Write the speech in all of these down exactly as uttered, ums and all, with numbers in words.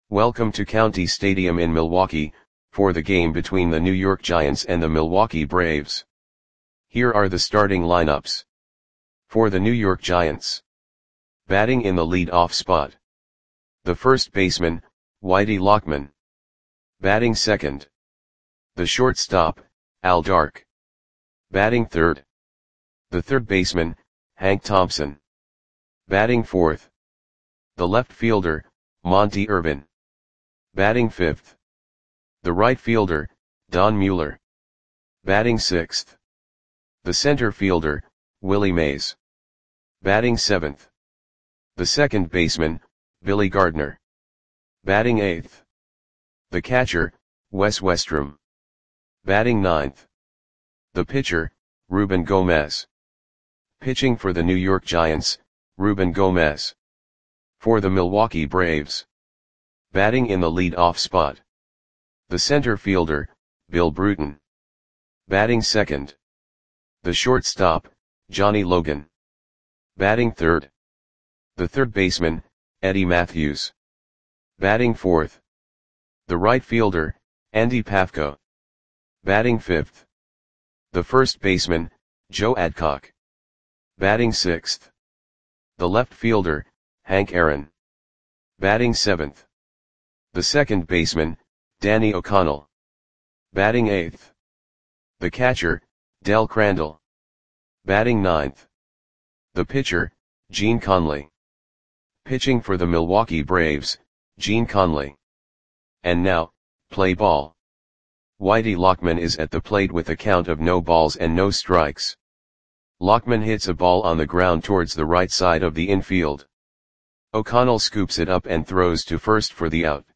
Welcome to County Stadium in Milwaukee, for the game between the New York Giants and the Milwaukee Braves. Here are the starting lineups. For the New York Giants. Batting in the lead-off spot. The first baseman, Whitey Lockman. Batting second. The shortstop, Al Dark. Batting third. The third baseman, Hank Thompson. Batting fourth. The left fielder, Monte Irvin. Batting fifth. The right fielder, Don Mueller. Batting sixth. The center fielder, Willie Mays. Batting seventh. The second baseman, Billy Gardner. Batting eighth. The catcher, Wes Westrum. Batting ninth. The pitcher, Ruben Gomez. Pitching for the New York Giants, Ruben Gomez. For the Milwaukee Braves. Batting in the lead-off spot. The center fielder, Bill Bruton. Batting second. The shortstop, Johnny Logan. Batting third. The third baseman, Eddie Mathews. Batting fourth. The right fielder, Andy Pafko. Batting fifth. The first baseman, Joe Adcock. Batting sixth. The left fielder, Hank Aaron. Batting seventh. The second baseman, Danny O'Connell. Batting eighth. The catcher, Del Crandall. Batting ninth. The pitcher, Gene Conley. Pitching for the Milwaukee Braves, Gene Conley. And now, play ball. Whitey Lockman is at the plate with a count of no balls and no strikes. Lockman hits a ball on the ground towards the right side of the infield. O'Connell scoops it up and throws to first for the out.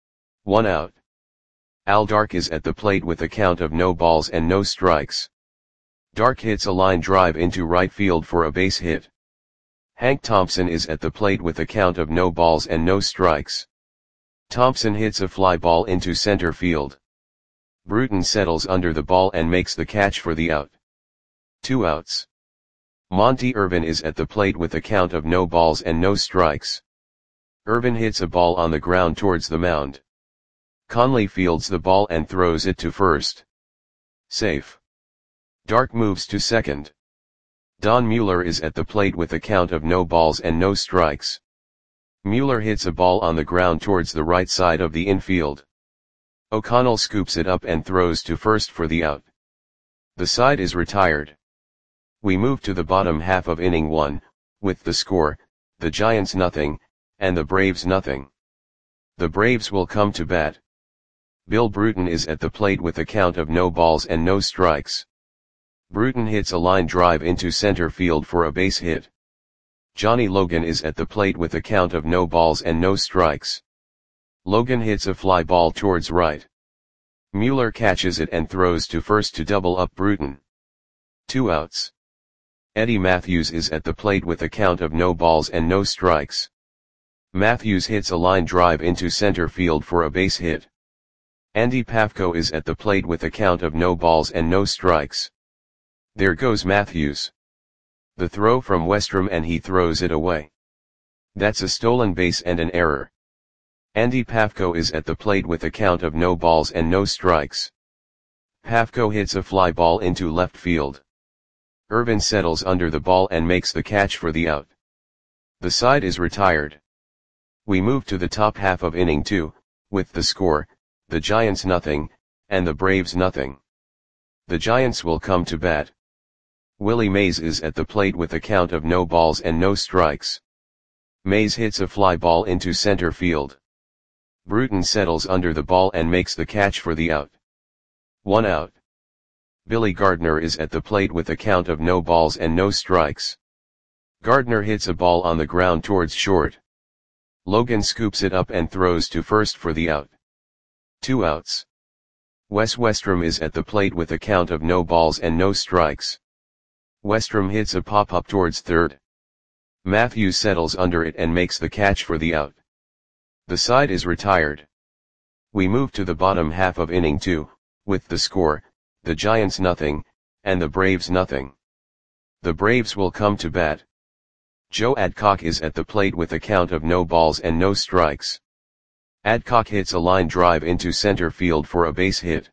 One out. Al Dark is at the plate with a count of no balls and no strikes. Dark hits a line drive into right field for a base hit. Hank Thompson is at the plate with a count of no balls and no strikes. Thompson hits a fly ball into center field. Bruton settles under the ball and makes the catch for the out. Two outs. Monte Irvin is at the plate with a count of no balls and no strikes. Irvin hits a ball on the ground towards the mound. Conley fields the ball and throws it to first. Safe. Dark moves to second. Don Mueller is at the plate with a count of no balls and no strikes. Mueller hits a ball on the ground towards the right side of the infield. O'Connell scoops it up and throws to first for the out. The side is retired. We move to the bottom half of inning one, with the score, the Giants nothing, and the Braves nothing. The Braves will come to bat. Bill Bruton is at the plate with a count of no balls and no strikes. Bruton hits a line drive into center field for a base hit. Johnny Logan is at the plate with a count of no balls and no strikes. Logan hits a fly ball towards right. Mueller catches it and throws to first to double up Bruton. Two outs. Eddie Mathews is at the plate with a count of no balls and no strikes. Mathews hits a line drive into center field for a base hit. Andy Pafko is at the plate with a count of no balls and no strikes. There goes Mathews. The throw from Westrum and he throws it away. That's a stolen base and an error. Andy Pafko is at the plate with a count of no balls and no strikes. Pafko hits a fly ball into left field. Irvin settles under the ball and makes the catch for the out. The side is retired. We move to the top half of inning two, with the score, the Giants nothing, and the Braves nothing. The Giants will come to bat. Willie Mays is at the plate with a count of no balls and no strikes. Mays hits a fly ball into center field. Bruton settles under the ball and makes the catch for the out. One out. Billy Gardner is at the plate with a count of no balls and no strikes. Gardner hits a ball on the ground towards short. Logan scoops it up and throws to first for the out. Two outs. Wes Westrum is at the plate with a count of no balls and no strikes. Westrum hits a pop-up towards third. Mathews settles under it and makes the catch for the out. The side is retired. We move to the bottom half of inning two, with the score, the Giants nothing, and the Braves nothing. The Braves will come to bat. Joe Adcock is at the plate with a count of no balls and no strikes. Adcock hits a line drive into center field for a base hit.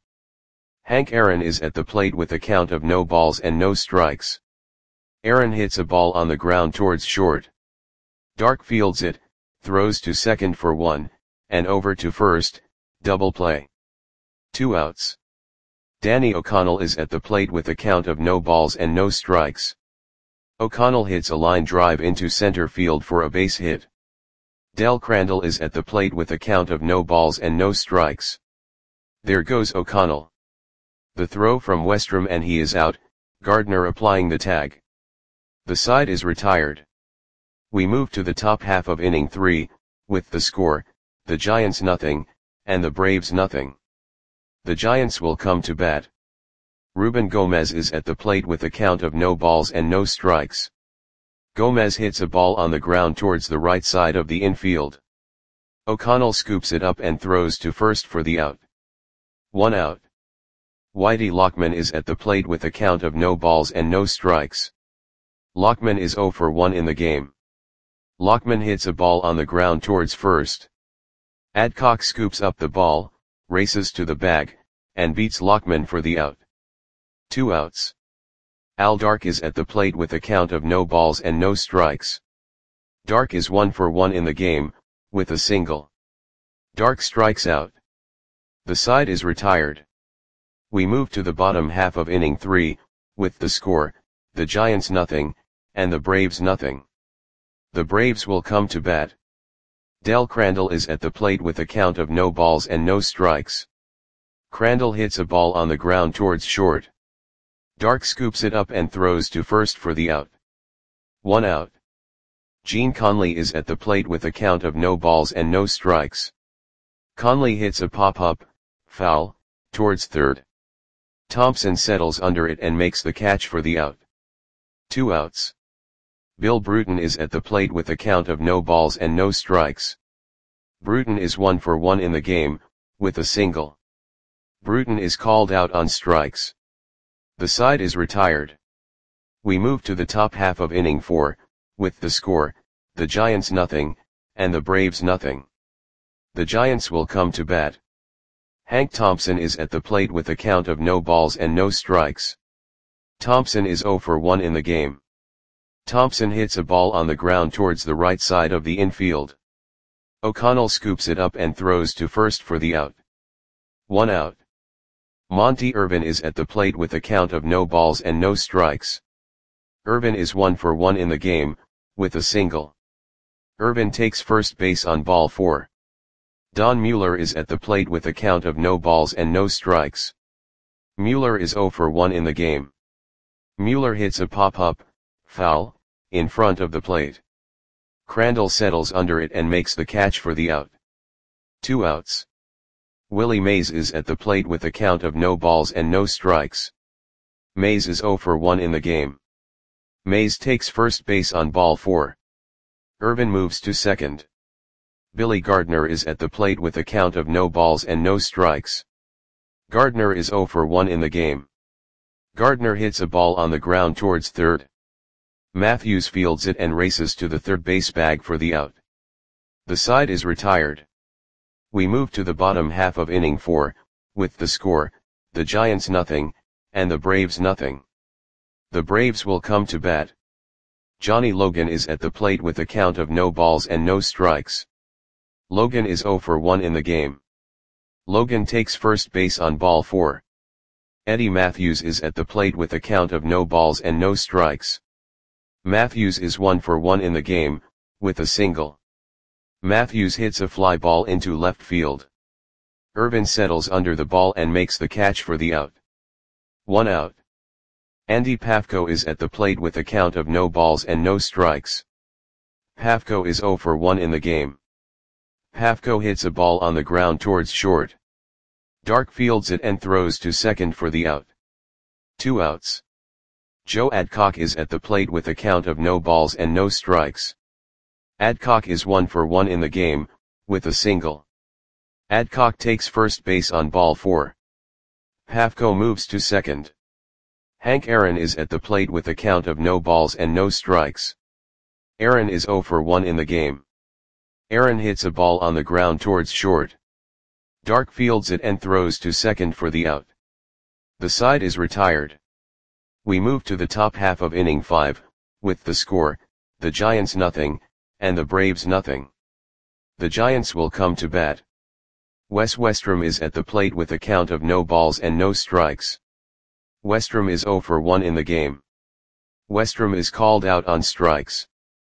Hank Aaron is at the plate with a count of no balls and no strikes. Aaron hits a ball on the ground towards short. Dark fields it, throws to second for one, and over to first, double play. Two outs. Danny O'Connell is at the plate with a count of no balls and no strikes. O'Connell hits a line drive into center field for a base hit. Del Crandall is at the plate with a count of no balls and no strikes. There goes O'Connell. The throw from Westrom and he is out, Gardner applying the tag. The side is retired. We move to the top half of inning three, with the score, the Giants nothing, and the Braves nothing. The Giants will come to bat. Ruben Gomez is at the plate with a count of no balls and no strikes. Gomez hits a ball on the ground towards the right side of the infield. O'Connell scoops it up and throws to first for the out. One out. Whitey Lockman is at the plate with a count of no balls and no strikes. Lockman is oh for one in the game. Lockman hits a ball on the ground towards first. Adcock scoops up the ball, races to the bag, and beats Lockman for the out. Two outs. Al Dark is at the plate with a count of no balls and no strikes. Dark is one for one in the game, with a single. Dark strikes out. The side is retired. We move to the bottom half of inning three, with the score, the Giants nothing, and the Braves nothing. The Braves will come to bat. Del Crandall is at the plate with a count of no balls and no strikes. Crandall hits a ball on the ground towards short. Dark scoops it up and throws to first for the out. One out. Gene Conley is at the plate with a count of no balls and no strikes. Conley hits a pop-up, foul, towards third. Thompson settles under it and makes the catch for the out. Two outs. Bill Bruton is at the plate with a count of no balls and no strikes. Bruton is one for one in the game, with a single. Bruton is called out on strikes. The side is retired. We move to the top half of inning four, with the score, the Giants nothing, and the Braves nothing. The Giants will come to bat. Hank Thompson is at the plate with a count of no balls and no strikes. Thompson is oh for one in the game. Thompson hits a ball on the ground towards the right side of the infield. O'Connell scoops it up and throws to first for the out. One out. Monty Irvin is at the plate with a count of no balls and no strikes. Irvin is one for one in the game, with a single. Irvin takes first base on ball four. Don Mueller is at the plate with a count of no balls and no strikes. Mueller is oh for one in the game. Mueller hits a pop-up, foul, in front of the plate. Crandall settles under it and makes the catch for the out. Two outs. Willie Mays is at the plate with a count of no balls and no strikes. Mays is oh for one in the game. Mays takes first base on ball four. Irvin moves to second. Billy Gardner is at the plate with a count of no balls and no strikes. Gardner is oh for one in the game. Gardner hits a ball on the ground towards third. Matthews fields it and races to the third base bag for the out. The side is retired. We move to the bottom half of inning four, with the score, the Giants nothing, and the Braves nothing. The Braves will come to bat. Johnny Logan is at the plate with a count of no balls and no strikes. Logan is oh for one in the game. Logan takes first base on ball four. Eddie Matthews is at the plate with a count of no balls and no strikes. Matthews is one for one in the game, with a single. Matthews hits a fly ball into left field. Irvin settles under the ball and makes the catch for the out. One out. Andy Pafko is at the plate with a count of no balls and no strikes. Pafko is oh for one in the game. Pafko hits a ball on the ground towards short. Dark fields it and throws to second for the out. Two outs. Joe Adcock is at the plate with a count of no balls and no strikes. Adcock is one for one in the game, with a single. Adcock takes first base on ball four. Pafko moves to second. Hank Aaron is at the plate with a count of no balls and no strikes. Aaron is oh for one in the game. Aaron hits a ball on the ground towards short. Dark fields it and throws to second for the out. The side is retired. We move to the top half of inning five, with the score, the Giants nothing, and the Braves nothing. The Giants will come to bat. Wes Westrom is at the plate with a count of no balls and no strikes. Westrom is oh for one in the game. Westrom is called out on strikes.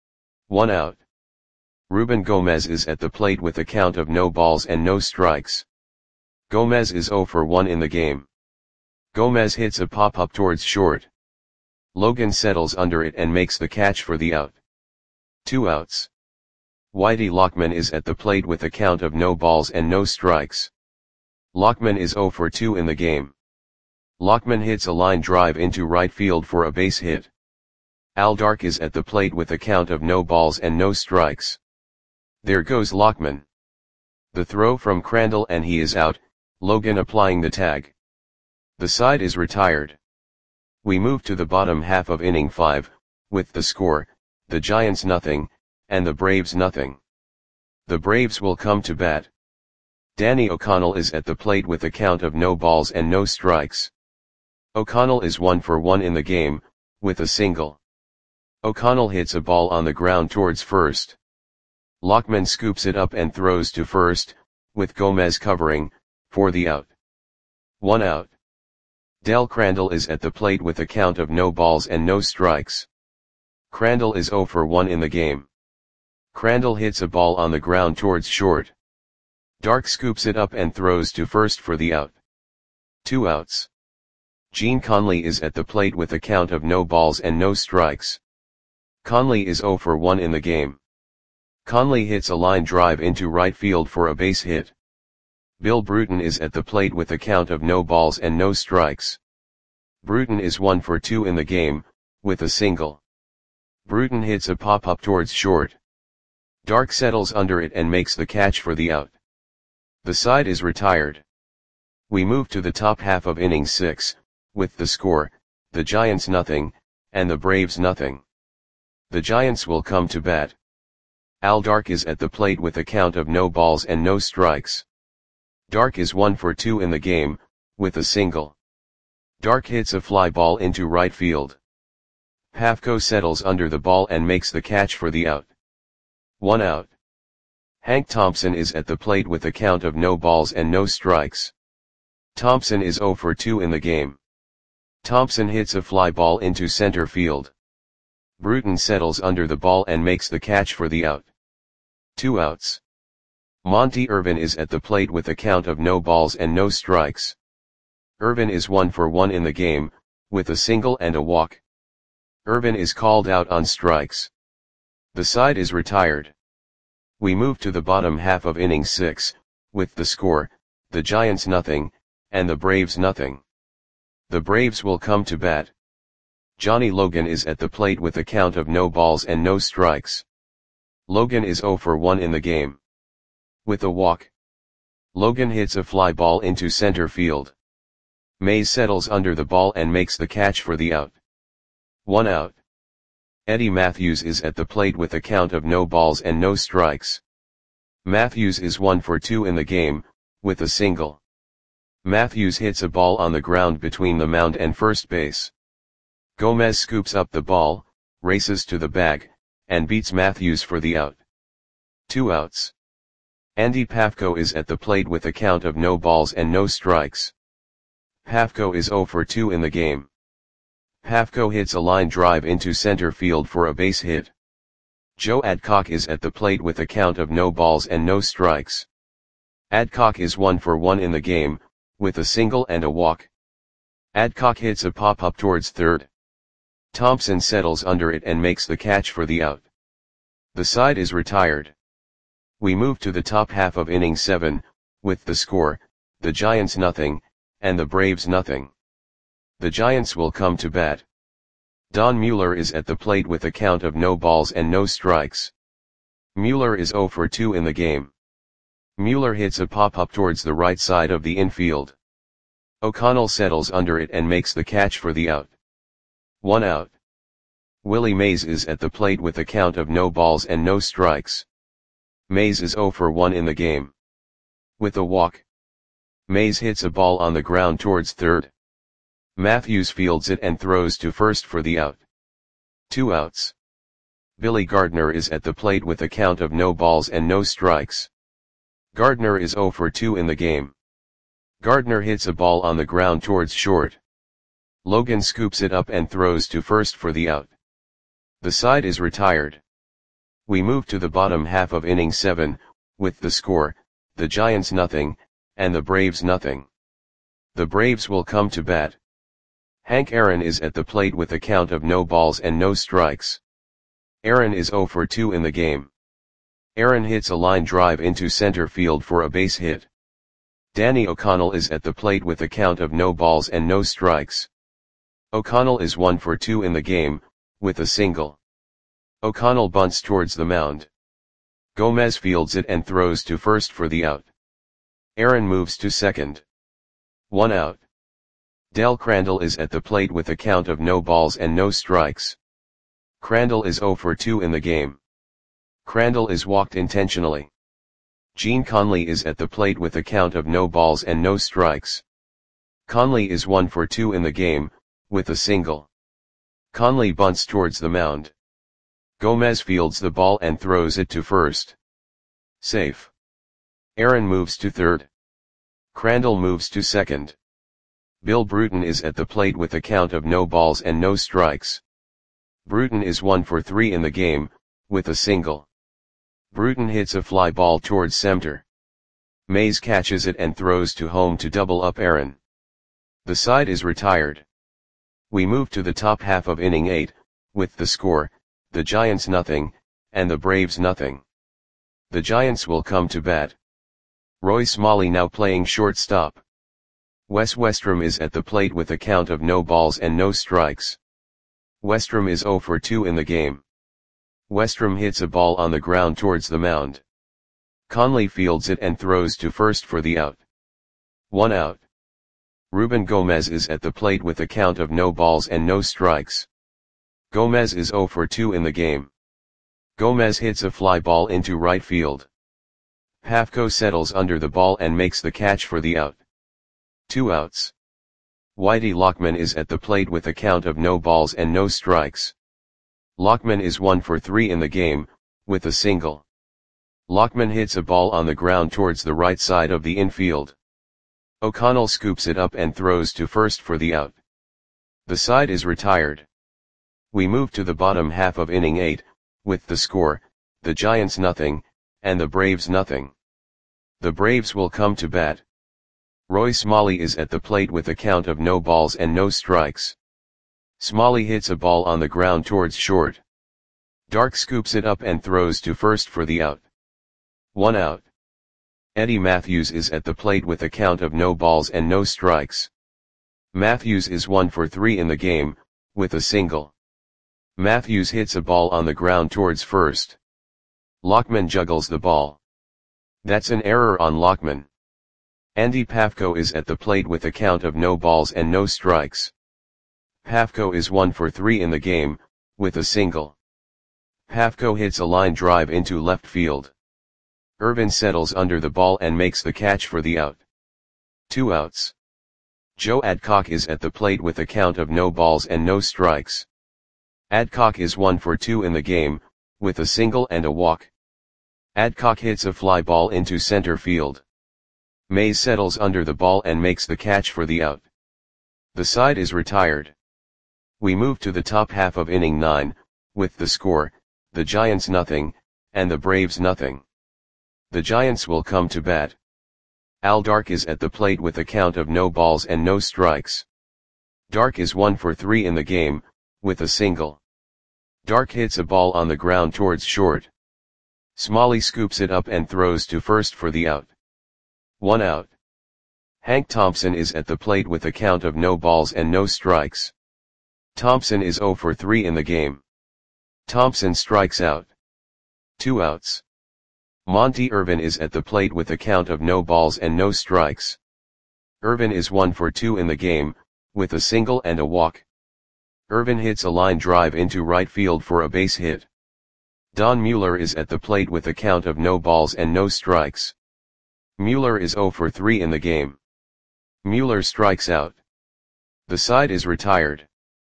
One out. Ruben Gomez is at the plate with a count of no balls and no strikes. Gomez is oh for one in the game. Gomez hits a pop-up towards short. Logan settles under it and makes the catch for the out. Two outs. Whitey Lockman is at the plate with a count of no balls and no strikes. Lockman is oh for two in the game. Lockman hits a line drive into right field for a base hit. Al Dark is at the plate with a count of no balls and no strikes. There goes Lockman. The throw from Crandall and he is out, Logan applying the tag. The side is retired. We move to the bottom half of inning five, with the score, the Giants nothing, and the Braves nothing. The Braves will come to bat. Danny O'Connell is at the plate with a count of no balls and no strikes. O'Connell is one for one in the game, with a single. O'Connell hits a ball on the ground towards first. Lockman scoops it up and throws to first, with Gomez covering, for the out. One out. Del Crandall is at the plate with a count of no balls and no strikes. Crandall is oh for one in the game. Crandall hits a ball on the ground towards short. Dark scoops it up and throws to first for the out. Two outs. Gene Conley is at the plate with a count of no balls and no strikes. Conley is oh for one in the game. Conley hits a line drive into right field for a base hit. Bill Bruton is at the plate with a count of no balls and no strikes. Bruton is one for two in the game, with a single. Bruton hits a pop-up towards short. Dark settles under it and makes the catch for the out. The side is retired. We move to the top half of inning six, with the score, the Giants nothing, and the Braves nothing. The Giants will come to bat. Al Dark is at the plate with a count of no balls and no strikes. Dark is one for two in the game, with a single. Dark hits a fly ball into right field. Pafko settles under the ball and makes the catch for the out. One out. Hank Thompson is at the plate with a count of no balls and no strikes. Thompson is oh for two in the game. Thompson hits a fly ball into center field. Bruton settles under the ball and makes the catch for the out. Two outs. Monty Irvin is at the plate with a count of no balls and no strikes. Irvin is one for one in the game, with a single and a walk. Irvin is called out on strikes. The side is retired. We move to the bottom half of inning six, with the score, the Giants nothing, and the Braves nothing. The Braves will come to bat. Johnny Logan is at the plate with a count of no balls and no strikes. Logan is oh for one in the game. With a walk. Logan hits a fly ball into center field. Mays settles under the ball and makes the catch for the out. One out. Eddie Matthews is at the plate with a count of no balls and no strikes. Matthews is one for two in the game, with a single. Matthews hits a ball on the ground between the mound and first base. Gomez scoops up the ball, races to the bag, and beats Matthews for the out. Two outs. Andy Pafko is at the plate with a count of no balls and no strikes. Pafko is oh for two in the game. Pafko hits a line drive into center field for a base hit. Joe Adcock is at the plate with a count of no balls and no strikes. Adcock is one for one in the game, with a single and a walk. Adcock hits a pop-up towards third. Thompson settles under it and makes the catch for the out. The side is retired. We move to the top half of inning seven, with the score, the Giants nothing, and the Braves nothing. The Giants will come to bat. Don Mueller is at the plate with a count of no balls and no strikes. Mueller is oh for two in the game. Mueller hits a pop-up towards the right side of the infield. O'Connell settles under it and makes the catch for the out. One out. Willie Mays is at the plate with a count of no balls and no strikes. Mays is zero for one in the game. With a walk, Mays hits a ball on the ground towards third. Matthews fields it and throws to first for the out. Two outs. Billy Gardner is at the plate with a count of no balls and no strikes. Gardner is zero for two in the game. Gardner hits a ball on the ground towards short. Logan scoops it up and throws to first for the out. The side is retired. We move to the bottom half of inning seven, with the score, the Giants nothing, and the Braves nothing. The Braves will come to bat. Hank Aaron is at the plate with a count of no balls and no strikes. Aaron is zero for two in the game. Aaron hits a line drive into center field for a base hit. Danny O'Connell is at the plate with a count of no balls and no strikes. O'Connell is one for two in the game, with a single. O'Connell bunts towards the mound. Gomez fields it and throws to first for the out. Aaron moves to second. One out. Del Crandall is at the plate with a count of no balls and no strikes. Crandall is zero for two in the game. Crandall is walked intentionally. Gene Conley is at the plate with a count of no balls and no strikes. Conley is one for two in the game, with a single. Conley bunts towards the mound. Gomez fields the ball and throws it to first. Safe. Aaron moves to third. Crandall moves to second. Bill Bruton is at the plate with a count of no balls and no strikes. Bruton is one for three in the game, with a single. Bruton hits a fly ball towards center. Mays catches it and throws to home to double up Aaron. The side is retired. We move to the top half of inning eight, with the score, the Giants nothing, and the Braves nothing. The Giants will come to bat. Roy Smalley now playing shortstop. Wes Westrom is at the plate with a count of no balls and no strikes. Westrom is zero for two in the game. Westrom hits a ball on the ground towards the mound. Conley fields it and throws to first for the out. One out. Ruben Gomez is at the plate with a count of no balls and no strikes. Gomez is zero for two in the game. Gomez hits a fly ball into right field. Pafko settles under the ball and makes the catch for the out. Two outs. Whitey Lockman is at the plate with a count of no balls and no strikes. Lockman is one for three in the game, with a single. Lockman hits a ball on the ground towards the right side of the infield. O'Connell scoops it up and throws to first for the out. The side is retired. We move to the bottom half of inning eight, with the score, the Giants nothing, and the Braves nothing. The Braves will come to bat. Roy Smalley is at the plate with a count of no balls and no strikes. Smalley hits a ball on the ground towards short. Dark scoops it up and throws to first for the out. One out. Eddie Matthews is at the plate with a count of no balls and no strikes. Matthews is one for three in the game, with a single. Matthews hits a ball on the ground towards first. Lockman juggles the ball. That's an error on Lockman. Andy Pafko is at the plate with a count of no balls and no strikes. Pafko is one for three in the game, with a single. Pafko hits a line drive into left field. Irvin settles under the ball and makes the catch for the out. Two outs. Joe Adcock is at the plate with a count of no balls and no strikes. Adcock is one for two in the game, with a single and a walk. Adcock hits a fly ball into center field. Mays settles under the ball and makes the catch for the out. The side is retired. We move to the top half of inning nine, with the score, the Giants nothing, and the Braves nothing. The Giants will come to bat. Al Dark is at the plate with a count of no balls and no strikes. Dark is one for three in the game, with a single. Dark hits a ball on the ground towards short. Smalley scoops it up and throws to first for the out. One out. Hank Thompson is at the plate with a count of no balls and no strikes. Thompson is zero for three in the game. Thompson strikes out. Two outs. Monty Irvin is at the plate with a count of no balls and no strikes. Irvin is one for two in the game, with a single and a walk. Irvin hits a line drive into right field for a base hit. Don Mueller is at the plate with a count of no balls and no strikes. Mueller is zero for three in the game. Mueller strikes out. The side is retired.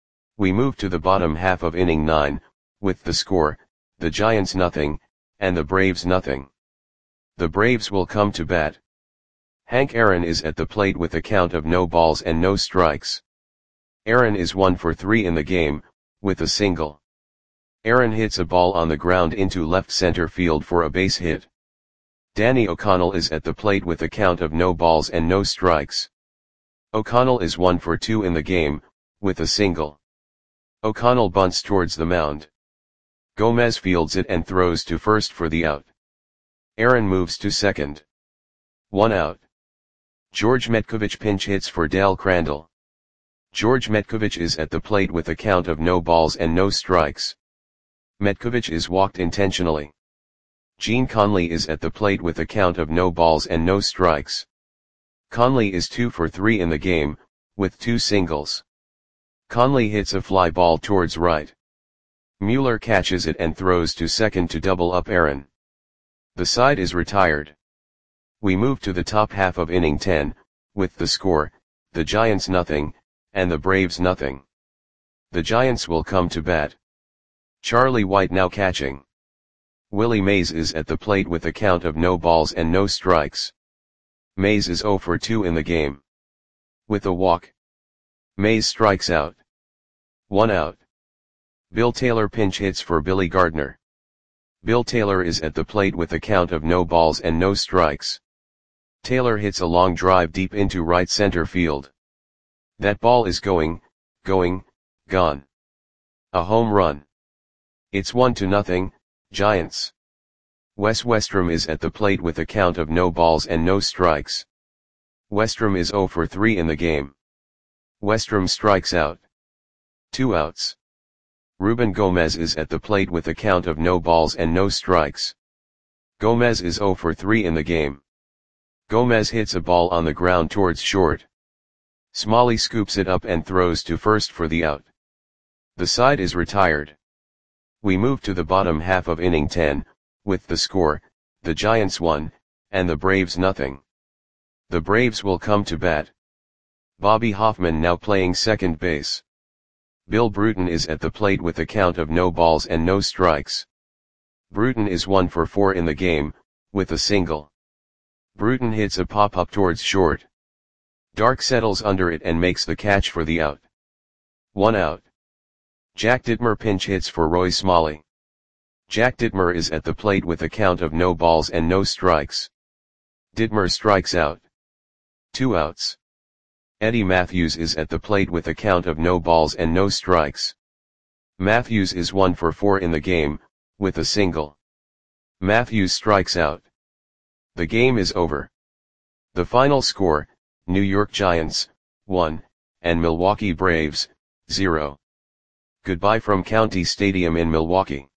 We move to the bottom half of inning nine, with the score, the Giants nothing, and the Braves nothing. The Braves will come to bat. Hank Aaron is at the plate with a count of no balls and no strikes. Aaron is one for three in the game, with a single. Aaron hits a ball on the ground into left center field for a base hit. Danny O'Connell is at the plate with a count of no balls and no strikes. O'Connell is one for two in the game, with a single. O'Connell bunts towards the mound. Gomez fields it and throws to first for the out. Aaron moves to second. One out. George Metkovich pinch hits for Dal Crandall. George Metkovich is at the plate with a count of no balls and no strikes. Metkovich is walked intentionally. Gene Conley is at the plate with a count of no balls and no strikes. Conley is two for three in the game, with two singles. Conley hits a fly ball towards right. Mueller catches it and throws to second to double up Aaron. The side is retired. We move to the top half of inning ten, with the score, the Giants nothing, and the Braves nothing. The Giants will come to bat. Charlie White now catching. Willie Mays is at the plate with a count of no balls and no strikes. Mays is zero for two in the game. With a walk. Mays strikes out. One out. Bill Taylor pinch hits for Billy Gardner. Bill Taylor is at the plate with a count of no balls and no strikes. Taylor hits a long drive deep into right center field. That ball is going, going, gone. A home run. It's one to nothing, Giants. Wes Westrom is at the plate with a count of no balls and no strikes. Westrom is zero for three in the game. Westrom strikes out. Two outs. Ruben Gomez is at the plate with a count of no balls and no strikes. Gomez is zero for three in the game. Gomez hits a ball on the ground towards short. Smalley scoops it up and throws to first for the out. The side is retired. We move to the bottom half of inning ten, with the score, the Giants one, and the Braves nothing. The Braves will come to bat. Bobby Hoffman now playing second base. Bill Bruton is at the plate with a count of no balls and no strikes. Bruton is one for four in the game, with a single. Bruton hits a pop-up towards short. Dark settles under it and makes the catch for the out. One out. Jack Dittmer pinch hits for Roy Smalley. Jack Dittmer is at the plate with a count of no balls and no strikes. Dittmer strikes out. Two outs. Eddie Matthews is at the plate with a count of no balls and no strikes. Matthews is one for four in the game, with a single. Matthews strikes out. The game is over. The final score, New York Giants, one, and Milwaukee Braves, zero. Goodbye from County Stadium in Milwaukee.